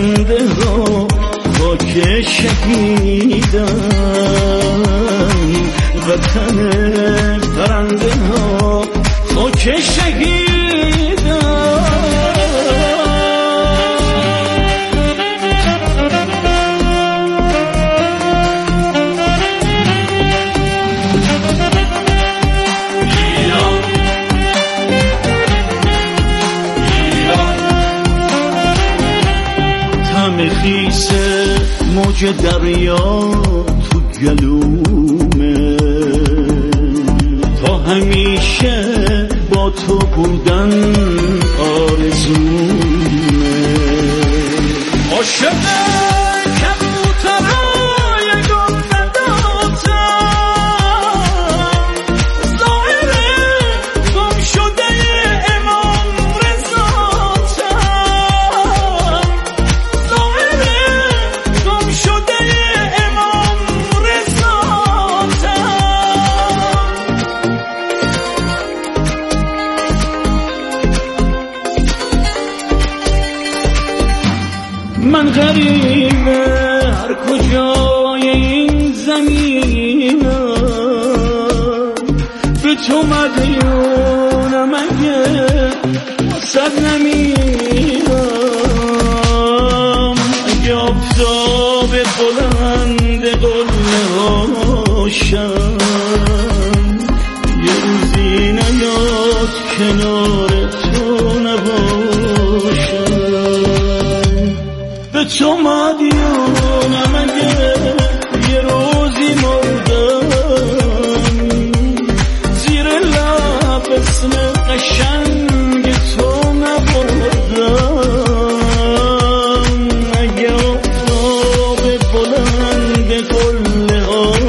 پرنده ها خاک شهیدن، وطن پرنده ها خاک شهیدن. خیسه موج دریا تو گلومه، تا همیشه با تو بودن آرزومه. عاشق من غریبه هر کجای این زمینم، به تو مدیونم اگه صد نمیرم. اگه آفتاب بلند قله هاشم یه روزی نیاد کنار تو نباشم، به تو مدیونم اگه یه روزی مردم، زیر لب اسم قشنگ تو نبردم. اگه آفتاب بلند قله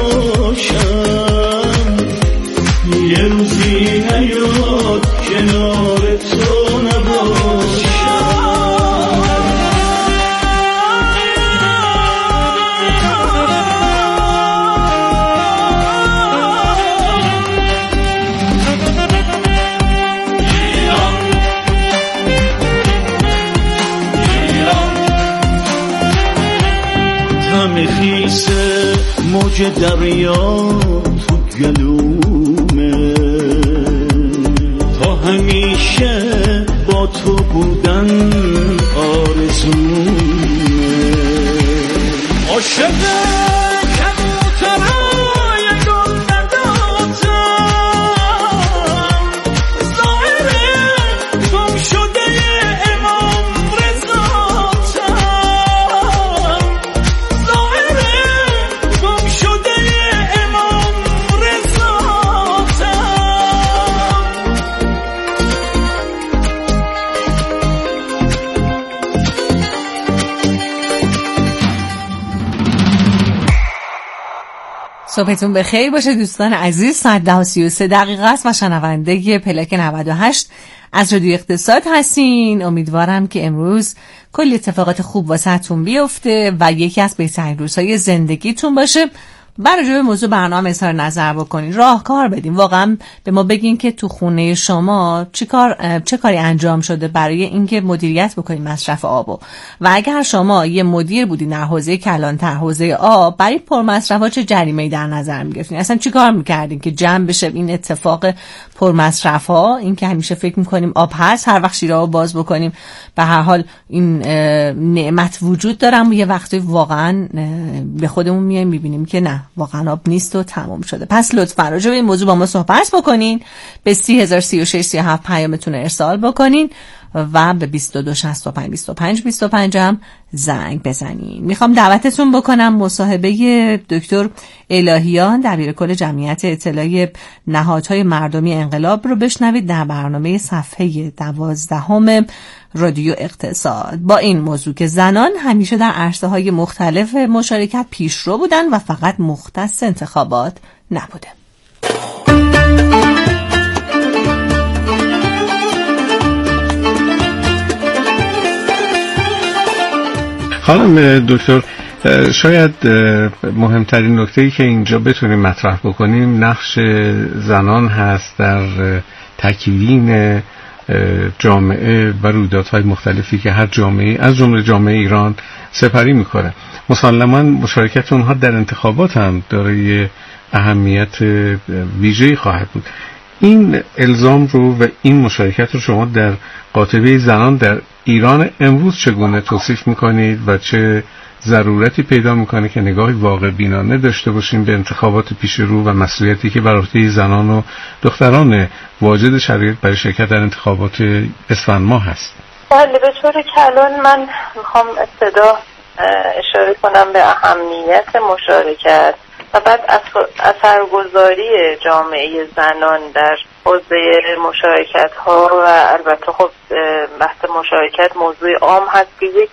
هاشم یه روزی نیاد کنار تو نباشم. خیسه موج دریا تو گلومه، تا همیشه با تو بودن آرزومه. عاشق صبحتون بخیر باشه دوستان عزیز. 10:33 است و شنونده پلاک 98 از رادیو اقتصاد هستین. امیدوارم که امروز کلی اتفاقات خوب واسهتون بیفته و یکی از بهترین روزهای زندگیتون باشه. برای جای موضوع برنامه اظهار نظر بکنین، راهکار بدین، واقعا به ما بگین که تو خونه شما چه کاری انجام شده برای اینکه مدیریت بکنین مصرف آبو، و اگر شما یه مدیر بودین در حوزه کلانتر، حوزه آب، برای پرمصرفا چه جریمه‌ای در نظر می‌گرفتین؟ اصلا چیکار می‌کردین که جمع بشه این اتفاق پرمصرفا؟ این که همیشه فکر می‌کنیم آب هست، هر وقت شیره‌ها باز بکنیم به هر حال این نعمت وجود داره، اما یه وقتی واقعا به خودمون میایم می‌بینیم که نه، واقعا آب نیست و تمام شده. پس لطفاً راجع به این موضوع با ما صحبت بکنین. به 303637 پیامتون ارسال بکنین و به 22652525 هم زنگ بزنین. میخوام دعوتتون بکنم مصاحبه دکتر الهیان دبیرکل جمعیت اطلاعی نهادهای مردمی انقلاب رو بشنوید در برنامه صفحه 12 رادیو اقتصاد با این موضوع که زنان همیشه در عرصه‌های مختلف مشارکت پیشرو بودن و فقط مختص انتخابات نبوده. خانم دکتر، شاید مهمترین نکته‌ای که اینجا بتونیم مطرح بکنیم نقش زنان هست در تکوین جامعه و رویدادهای مختلفی که هر جامعه از جمله جامعه ایران سپری میکنه. مسلماً مشارکت اونها در انتخابات هم دارای اهمیت ویژه‌ای خواهد بود. این الزام رو و این مشارکت رو شما در قاطبه زنان در ایران امروز چگونه توصیف میکنید و چه ضرورتی پیدا میکنه که نگاهی واقع بینانه داشته باشیم به انتخابات پیش رو و مسئولیتی که بر عهده زنان و دختران واجد شرایط برای شرکت در انتخابات اسفند ماه هست؟ بله، به طور کلان من میخوام ابتدا اشاره کنم به اهمیت مشارکت و بعد اثرگذاری جامعه زنان در حوزه مشارکت ها و البته خب بحث مشارکت موضوع عام هست که یک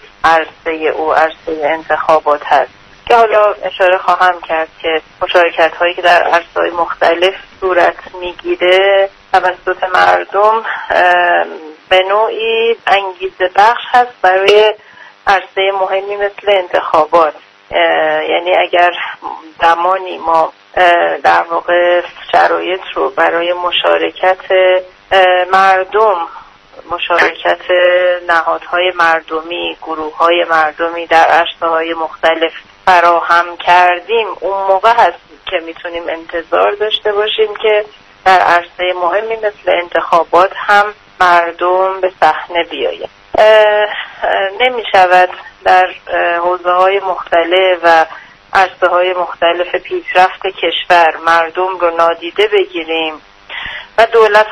عرصه انتخابات هست که حالا اشاره خواهم کرد که مشارکت هایی که در عرصه‌های مختلف صورت میگیره توسط مردم به نوعی انگیزه بخش هست برای عرصه مهمی مثل انتخابات. یعنی اگر زمانی ما در واقع شرایط رو برای مشارکت مردم، مشارکت نهادهای مردمی، گروههای مردمی در عرصه‌های مختلف فراهم کردیم، اون موقع هست که میتونیم انتظار داشته باشیم که در عرصه مهمی مثل انتخابات هم مردم به صحنه بیاید. نمی شود در حوزه‌های مختلف و عرصه‌های مختلف پیشرفت کشور مردم رو نادیده بگیریم و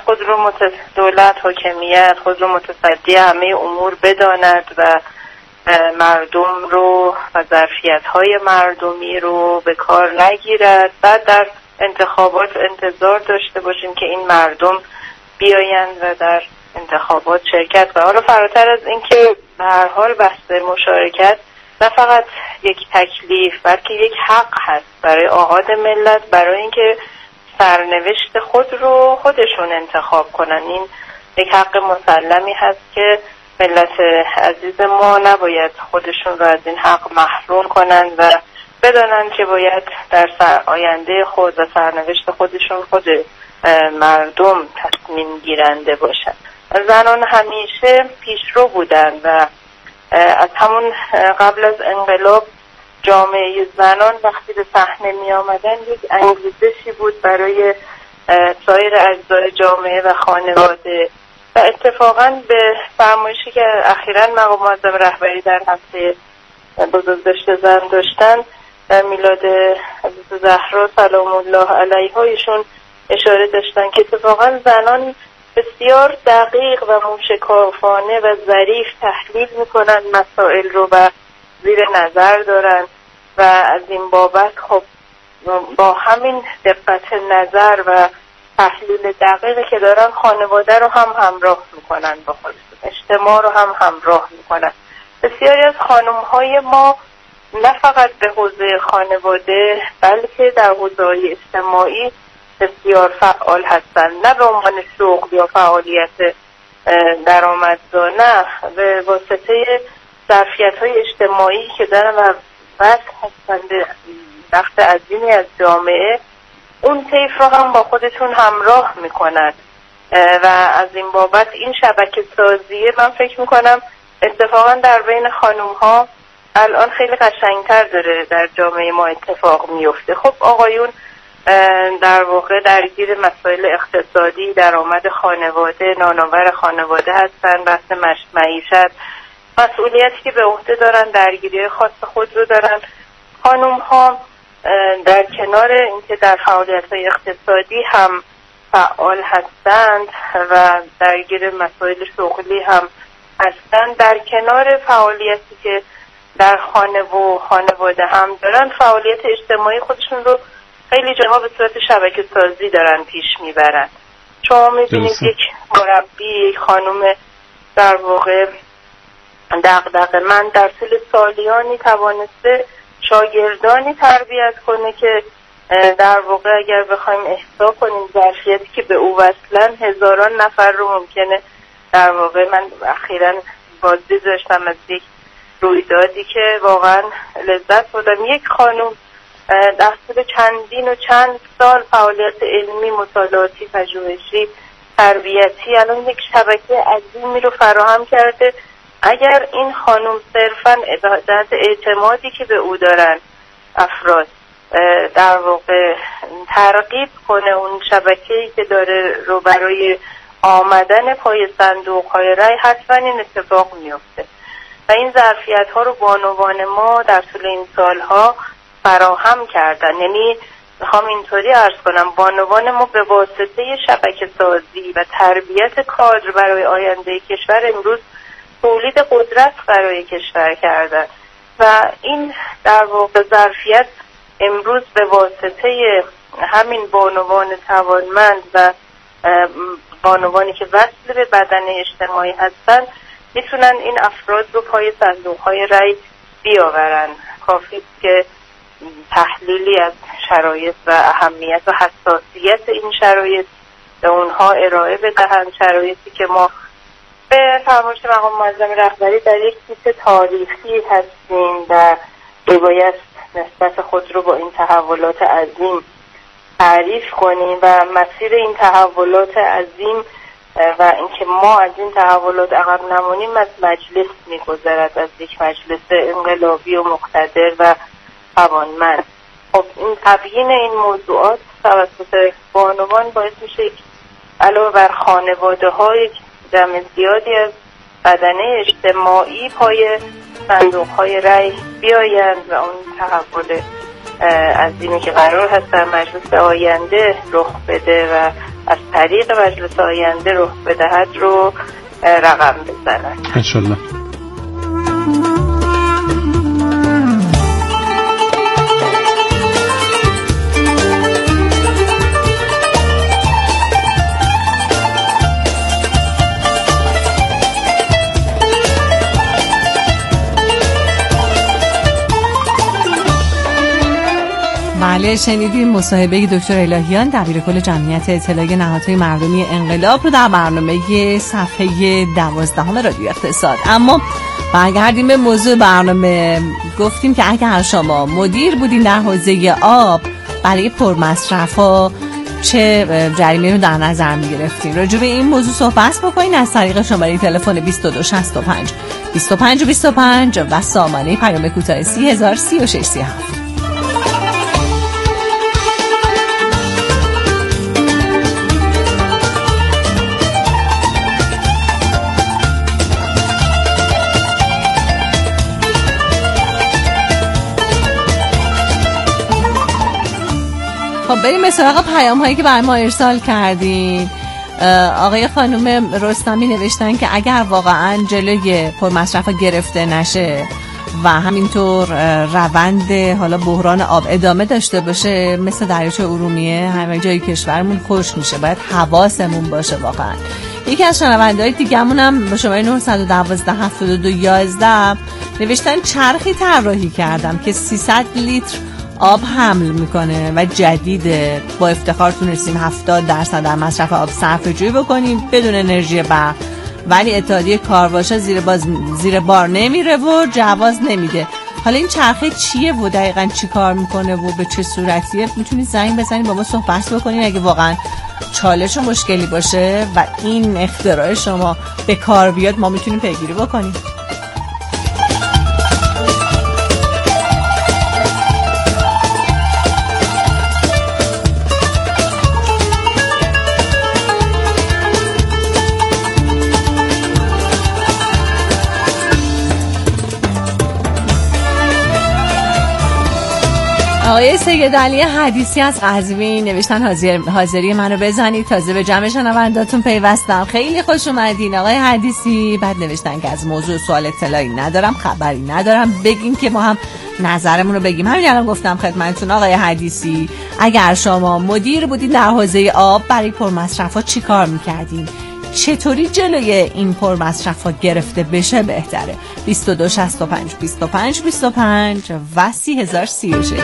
دولت حاکمیت خود رو متصدی همه امور بداند و مردم رو و ظرفیت‌های مردمی رو به کار نگیرد. بعد در انتخابات انتظار داشته باشیم که این مردم بیایند و در انتخابات شرکت کنند. حالا فراتر از این که به هر حال بحث مشارکت نه فقط یک تکلیف بلکه یک حق هست برای آحاد ملت، برای اینکه سرنوشت خود رو خودشون انتخاب کنن. این یک حق مسلمی هست که ملت عزیز ما نباید خودشون رو از این حق محروم کنن و بدانن که باید در آینده خود و سرنوشت خودشون خود مردم تصمیم گیرنده باشن. زنان همیشه پیشرو بودن و از همون قبل از انقلاب جامعه زنان وقتی به صحنه می آمدن یک انگیزشی بود برای سایر اجزای جامعه و خانواده و اتفاقا به فرمایشی که اخیراً مقام معظم رهبری در هفته بزرگداشت زن داشتن در میلاد حضرت زهرا سلام الله علیها ایشون اشاره داشتن که اتفاقا زنان بسیار دقیق و موشکافانه و ظریف تحلیل میکنن مسائل رو و زیر نظر دارن و از این بابت خب با همین دقت نظر و تحلیل دقیقی که دارن خانواده رو هم همراه میکنن با خودشون، اجتماع رو هم همراه میکنن. بسیاری از خانم‌های ما نه فقط به حوزه خانواده بلکه در حوزه‌های اجتماعی بسیار فعال هستند، نه به عنوان شغل یا فعالیت درآمدزا، نه به واسطه ظرفیت‌های اجتماعی که دارن و وصل هستند به بخش عظیمی از جامعه، اون طیف رو هم با خودشون همراه میکنند و از این بابت این شبکه سازیه من فکر میکنم اتفاقا در بین خانوم‌ها الان خیلی قشنگتر داره در جامعه ما اتفاق میفته. خب آقایون در واقع درگیر مسائل اقتصادی، درآمد خانواده، نانآور خانواده هستن، بحث معیشت، مسئولیتی که به عهده دارن، درگیری خاص خود رو دارن. خانوم‌ها در کنار اینکه در فعالیت‌های اقتصادی هم فعال هستند و درگیر مسائل شغلی هم هستند، در کنار فعالیتی که در خانه و خانواده هم دارن، فعالیت اجتماعی خودشون رو خیلی جاها به صورت شبکه سازی دارن پیش میبرن. شما میبینید یک مربی، یک خانم در واقع دغدغه‌مند در طول سالیانی توانسته شاگردانی تربیت کنه که در واقع اگر بخوایم احصا کنیم ظرفیتی که به او وصلن هزاران نفر رو ممکنه در واقع. من اخیراً بازدید داشتم از یک رویدادی که واقعا لذت بردم. یک خانم در طول چندین و چند سال فعالیت علمی، مطالعاتی، پژوهشی تربیتی الان یک شبکه عظیمی رو فراهم کرده. اگر این خانم صرفاً جهت اعتمادی که به او دارن افراد در واقع ترغیب کنه اون شبکه‌ای که داره رو برای آمدن پای صندوق‌های رای، حتما این اتفاق میفته و این ظرفیت‌ها رو بانوان ما در طول این سالها فراهم کردن. یعنی میخوام اینطوری عرض کنم، بانوان ما به واسطه شبکه سازی و تربیت کادر برای آینده کشور امروز تولید قدرت برای کشور کردن و این در واقع ظرفیت امروز به واسطه همین بانوان توانمند و بانوانی که وصل به بدن اجتماعی هستن میتونن این افراد رو پای صندوق‌های رای بیاورن. کافی که تحلیلی از شرایط و اهمیت و حساسیت این شرایط به اونها ارائه بدهند، شرایطی که ما به فرمایش مقام معظم رهبری در یک سیت تاریخی هستیم و باید نسبت خود رو با این تحولات عظیم تعریف کنیم و مسیر این تحولات عظیم و اینکه ما از این تحولات عقب نمونیم از مجلس می‌گذرد، از یک مجلس انقلابی و مقتدر و توانمند. خب این تبیین این موضوعات توسط بانوان باعث میشه علاوه بر خانواده‌های جمع زیادی از بدنه اجتماعی پای صندوق‌های رای بیایند و اون تحول عظیمی که قرار هست در مجلس آینده رخ بده و از طریق مجلس آینده رخ بدهد رو رقم بزنند انشالله. بله، شنیدیم مصاحبه دکتر الهیان دبیر کل جمعیت اطلاعیه نهادهای مردمی انقلاب رو در برنامه صفحه 12 رادیو اقتصاد. اما برگردیم به موضوع برنامه. گفتیم که اگر شما مدیر بودین در حوزه آب برای پرمصرفا چه جریمه رو در نظر می‌گرفتین؟ راجع به این موضوع صحبت بکنین از طریق شماره تلفن 2265 25 25 و سامانه پیام کوتاه 303637. خب بریم به سراغ پیام هایی که برای ما ارسال کردین. آقای خانم رستمی نوشتن که اگر واقعا جلوی پرمصرفا گرفته نشه و همینطور روند حالا بحران آب ادامه داشته باشه، مثل دریاچه ارومیه همه جای کشورمون خشک میشه، باید حواسمون باشه. واقعا یکی از شنونده‌های دیگه‌مون هم به شماره 912 72 11 نوشتن چرخی طراحی کردم که 300 لیتر آب حمل میکنه و جدیده، با افتخار تونستیم 70% در مصرف آب صرفه‌جویی بکنیم بدون انرژی برق، ولی اتحادیه کارواشا زیر بار نمیره و جواز نمیده. حالا این چرخه چیه و دقیقاً چی کار میکنه و به چه صورتیه؟ میتونید زنگ بزنید با ما صحبت بکنید اگه واقعاً چالش و مشکلی باشه و این اختراع شما به کار بیاد، ما میتونیم پیگیری بکنیم. آقای سید علی حدیثی از قزوین نوشتن حاضری منو بزنید، تازه به جمع شنونداتون پیوستم. خیلی خوش اومدین آقای حدیثی. بعد نوشتن که از موضوع سوال اطلاعی ندارم، خبری ندارم، بگین که ما هم نظرمون رو بگیم. همین الان گفتم خدمتتون آقای حدیثی، اگر شما مدیر بودین در حوزه آب برای پرمصرفا چی کار میکردین؟ چطوری جلوی این پرمصرفا گرفته بشه بهتره؟ 2265 25 25 و 3036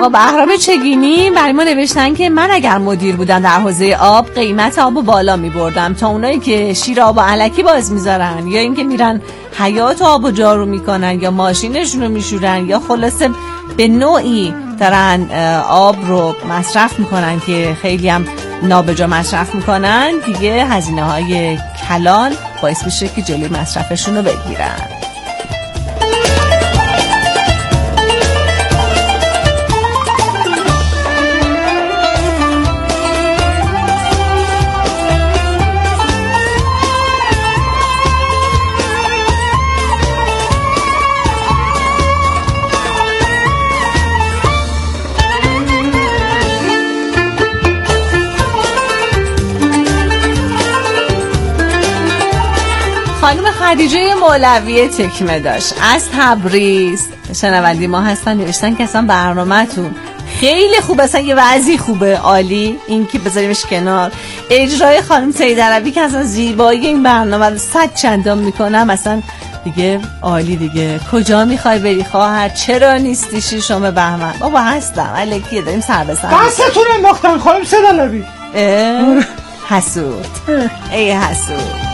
آقا بهرام چگینی برای ما نوشتن که من اگر مدیر بودم در حوزه آب قیمت آبو بالا می‌بردم تا اونایی که شیر آبو الکی باز میذارن یا اینکه میرن حیاط آبو جارو میکنن یا ماشینشون رو میشورن یا خلاصه به نوعی دارن آب رو مصرف میکنن که خیلی هم نابجا مصرف میکنن، دیگه هزینه‌های کلان باعث میشه که جلوی مصرفشون رو بگیرن. خانم خدیجه مولوی تکمه داشت از تبریز شنوندی ما هستن، نوشتن که اصلا برنامه‌تون خیلی خوبه، اصلا یه وضعی خوبه، عالی، این که بذاریمش کنار. اجرای خانم سیدعربی که اصلا زیبایی این برنامه رو 100 چندان میکنم، اصلا دیگه عالی دیگه. کجا میخوای بری خواهر؟ چرا نیستی شما؟ بهمن بابا هستم، الکیه داریم سر به سر. دستتون انداختن خانم سیدعربی. حسود ای حسود.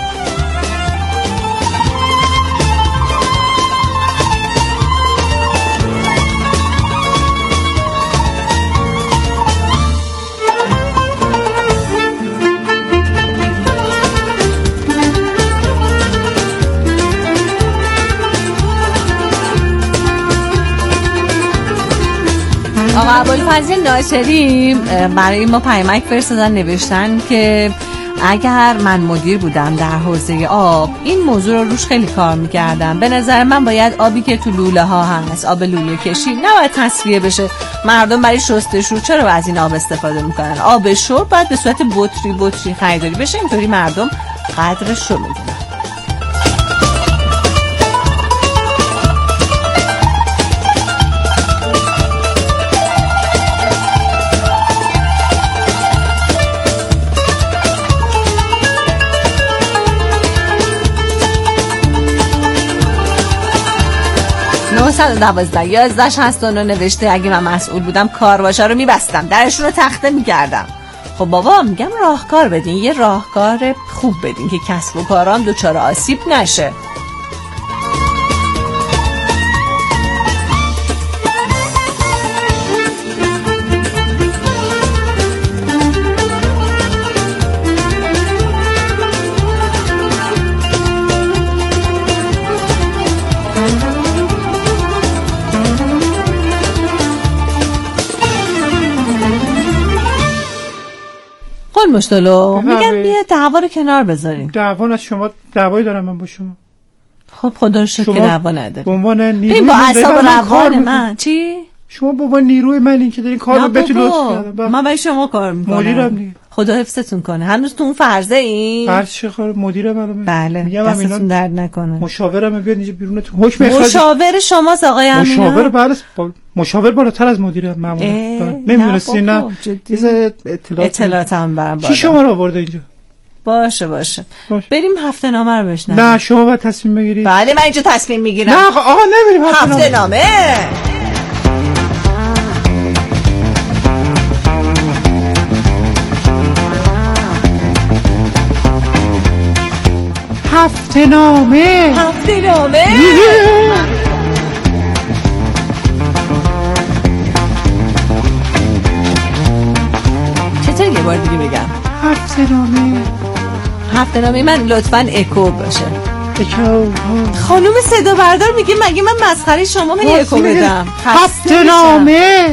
آقا ابوالفضل ناصری برای ما پیامک فرستادن، نوشتن که اگر من مدیر بودم در حوزه آب این موضوع رو روش خیلی کار میکردم. به نظر من باید آبی که تو لوله ها هست، آب لوله کشی، نباید تصفیه بشه. مردم برای شستشو چرا از این آب استفاده میکنن؟ آب شرب باید به صورت بطری خریداری بشه، اینطوری مردم قدرش رو میدونن. 912-11-69 نوشته اگه من مسئول بودم کارواشه رو میبستم، درشون رو تخته میکردم. خب بابا میگم راهکار بدین، یه راهکار خوب بدین که کسب و کارام دچار آسیب نشه. مشتلو میگن بیا دعوا رو کنار بذاریم. دعوا از شما دعوایی دارم من با شما. خب خدا رو شکر که دعوا نداریم. به عنوان نیروی با اعصاب روان من چی؟ شما با عنوان نیروی من این که دارین کار رو بهتون لطف کردم. من برای شما کار میکنم. مدیرم دیگه. خدا حفظتون کنه. هنوز تو اون فرضه این؟ فرض چه کار مدیر منو. بله. دستتون درد نکنه. مشاورم بیاد اینجا بیرونتون حکم اخراج. مشاور شماست آقای امینا؟ مشاور بله، مشاور بالاتر از مدیر معمولا. نمیدونستی نه؟ اطلاعاتم برام بالا. کی شما رو آورده اینجا؟ باشه بریم هفته نامه رو بشنویم. نه شما باید تصمیم بگیرید. بله من اینجا تصمیم میگیرم. نه آقا نمیریم هفته نامه. هفته نامه. چطور یه بار دیگه بگم؟ هفته نامه من لطفاً اکو باشه. اکو. خانوم صدا بردار میگه مگه من مسخره شما من اکو بدم؟ هفته نامه.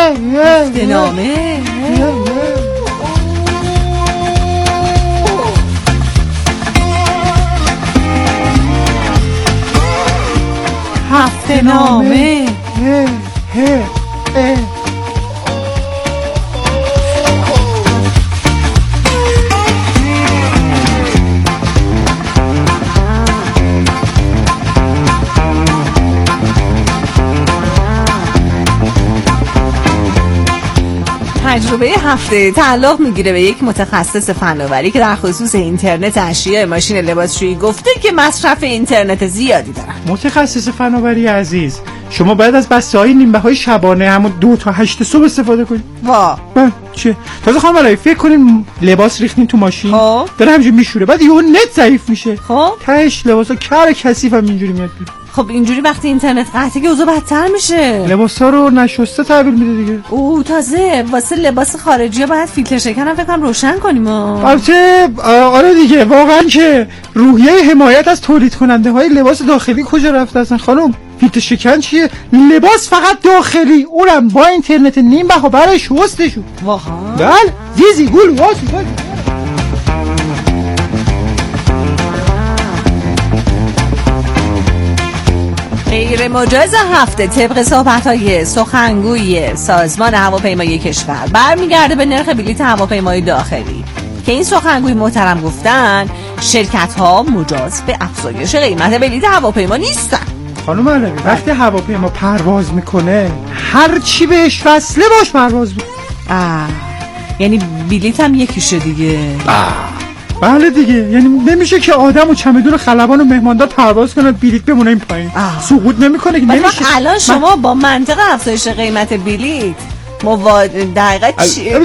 تجربه هفته تعلق میگیره به یک متخصص فناوری که در خصوص اینترنت اشیاء ماشین لباسشویی گفته که مصرف اینترنت زیادی دارن. متخصص فناوری عزیز شما باید از بسته‌های نیمه‌های شبانه همون 2 تا 8 صبح استفاده کنید. وا چه تازه خانم علایی فکر کنین لباس ریختین تو ماشین داره همینجوری میشوره، بعد یهو نت ضعیف میشه، خب تهش لباسا کر کثیف هم اینجوری میاد بیرون. خب اینجوری وقتی اینترنت قطعه که اوضاع بدتر میشه. لباسا رو نشسته تحویل میده دیگه. تازه واسه لباس خارجی باید فیلتر شکن هم فکرم روشن کنیم. البته آره دیگه، واقعا که روحیه حمایت از تولید کننده های لباس داخلی کجا رفته اصلا خانم؟ فیلتر شکن چیه؟ لباس فقط داخلی، اونم با اینترنت نیم بها برای شستشون. واقعا؟ بله زیزی گول واسی. غیر مجاز هفته طبق صحبت‌های سخنگوی سازمان هواپیمایی کشور برمیگرده به نرخ بلیط هواپیمای داخلی که این سخنگوی محترم گفتن شرکت‌ها مجاز به افزایش قیمت بلیط هواپیما نیستن. خانم علوی وقتی هواپیما پرواز میکنه هر چی بهش وصله باش پرواز میکنه. یعنی بلیط هم یکیشه دیگه. بله دیگه، یعنی نمیشه که آدم و چمدون خلبان و مهماندار پرواز کنه بلیط بمونه این پایین. سقوط نمیکنه که نمیشه. الان شما با منطق افزایش قیمت بلیط دقیقا چیه؟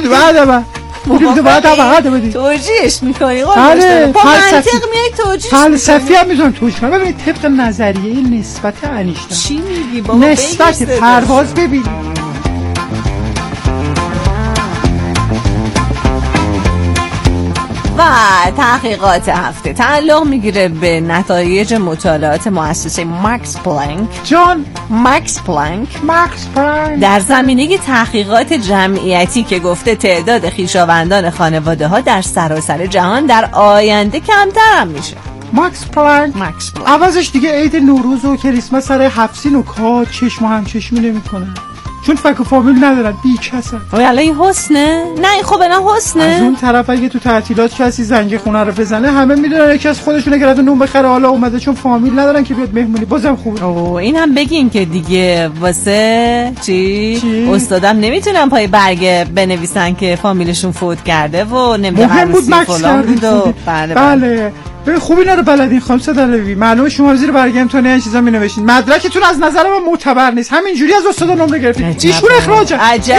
بعد توجیهش میکنی؟ بله با منطق میای توجیهش میکنی؟ فلسفی هم میذارم توجیه کنم. ببینید طبق نظریه نسبت انیشتین چی میگی بابا؟ نسبت پرواز ببین و تحقیقات هفته تعلق میگیره به نتایج مطالعات مؤسسه ماکس پلانک در زمینه تحقیقات جمعیتی که گفته تعداد خویشاوندان خانواده ها در سراسر جهان در آینده کمتر هم میشه. ماکس پلانک عوضش دیگه عید نوروز و کریسمس سر 7 سین و کار چشم و همچشمی نمیکنه، چون فک و فامیل ندارن، بیکسن. الان این حسنه؟ نه این خوبه، نه حسنه. از اون طرف اگه تو تعطیلات کسی زنگ خونه رو بزنه همه میدونن یکی از خودشونه که رفته نون بخره حالا اومده، چون فامیل ندارن که بیاد مهمونی. بازم خوبه. این هم بگین که دیگه واسه چی؟ استادم نمیتونن پای برگ بنویسن که فامیلشون فوت کرده و نمیدونم مهم بود مکس کردید. بله. خوب اینا رو بلدین خانم صدالوی. معلومه شما زیر برگ امتحانی این چیزا مینوشین، مدرکتون از نظر من معتبر نیست، همینجوری از استادا نمره گرفتین. ایشون اخراج.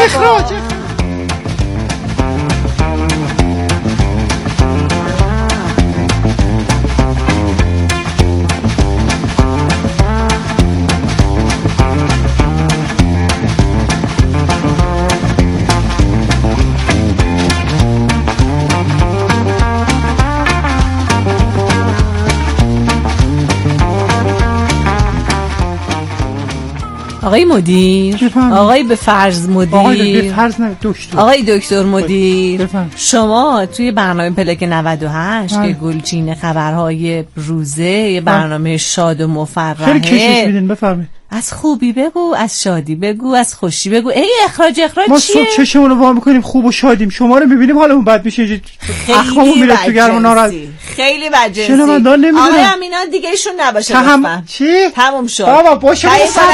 آقای مدیر، آقای به فرض مدیر، آقای دکتر مدیر، شما توی برنامه پلاک 98 که گلچین خبرهای روزه، یه برنامه شاد و مفرحه، خیلی کشش میدین، بفرمایید. از خوبی بگو، از شادی بگو، از خوشی بگو. ای اخراج چیه؟ ما صبح چشمون رو وا میکنیم خوب و شادیم، شما رو میبینیم حالمون بد میشه، اخمامون میره تو گرم و ناراحت. خیلی بدجنسی. چرا من دار نمیدونم؟ آقای امینان دیگه ایشون نباشه لطفا. چی؟ تموم شد. بابا باشه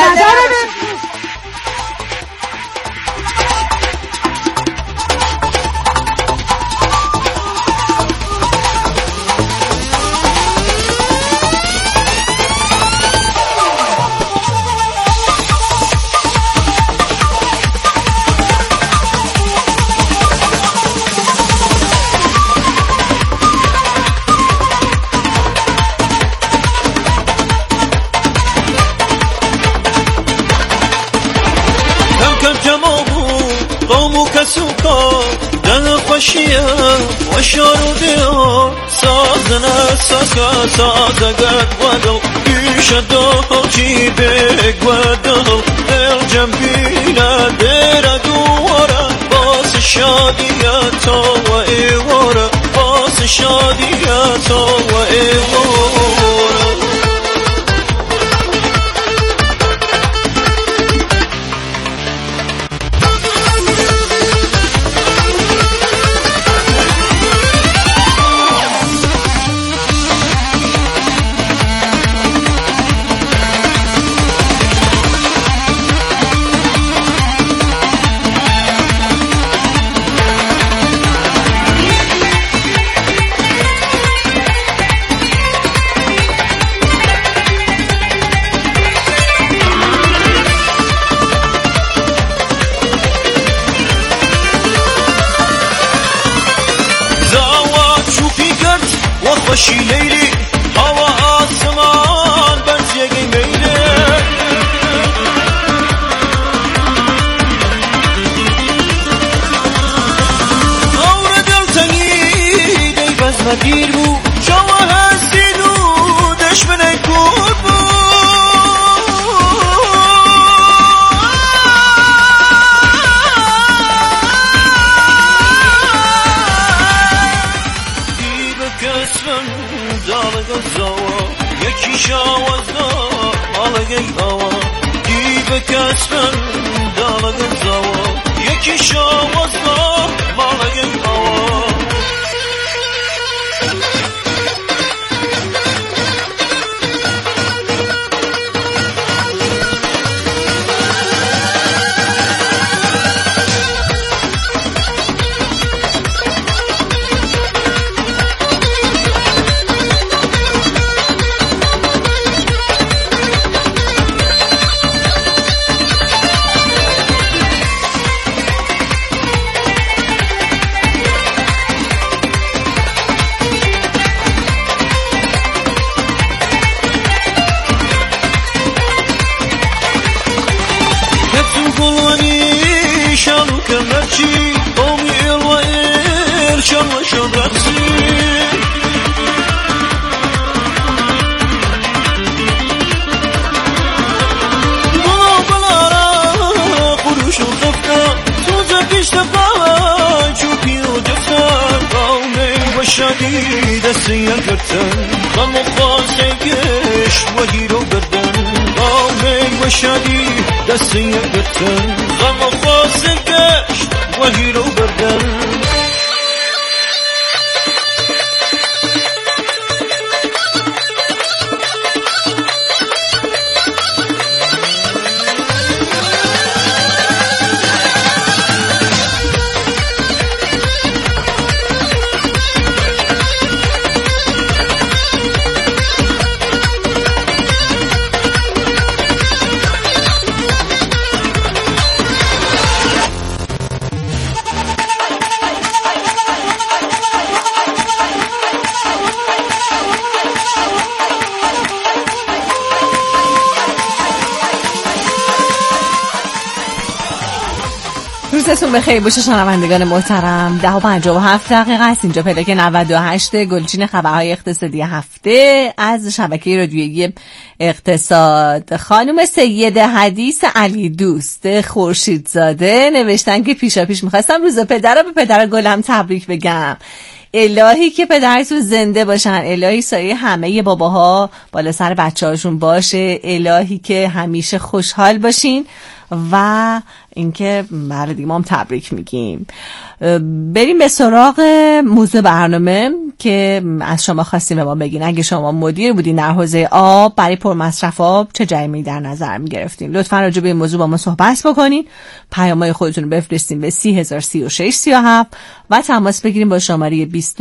وشاروديو صادنا صادقت ودو يشدو جيبك ودو الجنبيلا دير دوورا باص الشاديات وإيورا باص الشاديات وإيورا باشی لیلی هوا آسمان برزیگی میله آور دلتنی دی بزم دیر بو شما هستی دو دشمن کور بو یکی شاوزا مالگی آوا دیو کسفن دالگن زاوا یکی شاوزا مالگی آوا كمرشي قومي الوئير شر شرقسي بلا را قروش الضفة سوزك اشتفا شوكي ودفتا قومي والشديد السيا كرتن خمقاسيكش وهيرو بردن قومي والشديد السيا كرتن خمقاسيكش وهيرو بردن روزتون بخیر باشه شنوندگان محترم. 10:57 است. اینجا پلاک 98 گلچین خبرهای اقتصادی هفته از شبکه رادیویی اقتصاد. خانم سید حدیث علی دوست خورشیدزاده نوشتن که پیشاپیش میخواستم روز پدر رو به پدر گلم تبریک بگم. الهی که پدرتون زنده باشن، الهی سایه همه باباها بالا سر بچه‌هاشون باشه، الهی که همیشه خوشحال باشین و اینکه بله دیگه ما هم تبریک میگیم. بریم به سراغ موضوع برنامه که از شما خواستیم به ما بگین اگه شما مدیر بودین در حوزه آب برای پرمصرف آب چه جریمه‌ای در نظر میگرفتین. لطفاً راجع به این موضوع با ما صحبت بکنین، پیام‌های خودتون رو بفرستین به 303637 و تماس بگیریم با شماره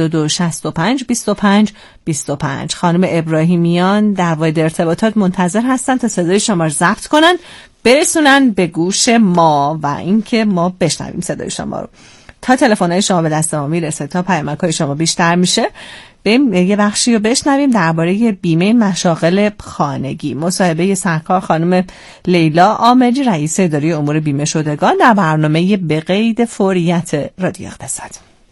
2265 25 25. خانم ابراهیمیان در واحد ارتباطات منتظر هستن تا صدای شما رو ضبط کنن برسونن به گوش ما و اینکه ما بشنویم صدای شما رو. تا تلفن‌های شما به دست ما میرسه، تا پیامک‌های شما بیشتر میشه، بریم یه بخشی رو بشنویم درباره بیمه مشاغل خانگی. مصاحبه سرکار خانم لیلا عامری رئیس اداره امور بیمه شدگان در برنامه به قید فوریت رادیو اقتصاد.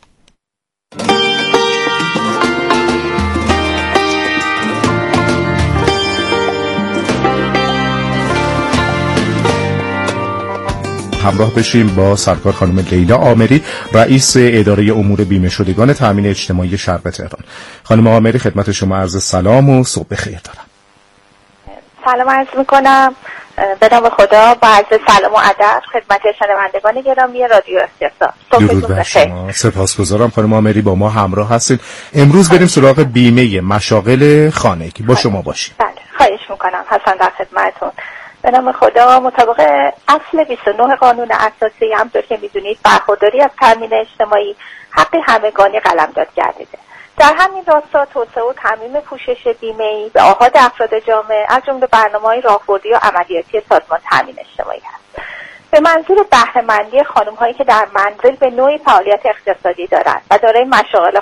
همراه بشیم با سرکار خانم لیلا عامری رئیس اداره امور بیمه شدگان تامین اجتماعی شرق تهران. خانم عامری خدمت شما عرض سلام و صبح بخیر دارم. سلام عرض میکنم به نام خدا، با عرض سلام و ادب خدمت شنوندگان گرامی رادیو اقتصاد. درود بر شما. سپاسگزارم خانم عامری با ما همراه هستید. امروز بریم سراغ بیمه مشاغل خانگی. با شما باشیم. بله خواهش میکنم. حسن در خدمتتون. به نام خدا، مطابق اصل 29 قانون اساسی همطور که میدونید برخورداری از تامین اجتماعی حق همگانی قلمداد گردیده. در همین راستا توسعه و تامین پوشش بیمه‌ای به آحاد افراد جامعه از جمله برنامه‌های راهبردی و عملیاتی سازمان تامین اجتماعی است. به منظور بهره‌مندی خانم‌هایی که در منزل به نوعی فعالیت اقتصادی دارند و دارای مشاغل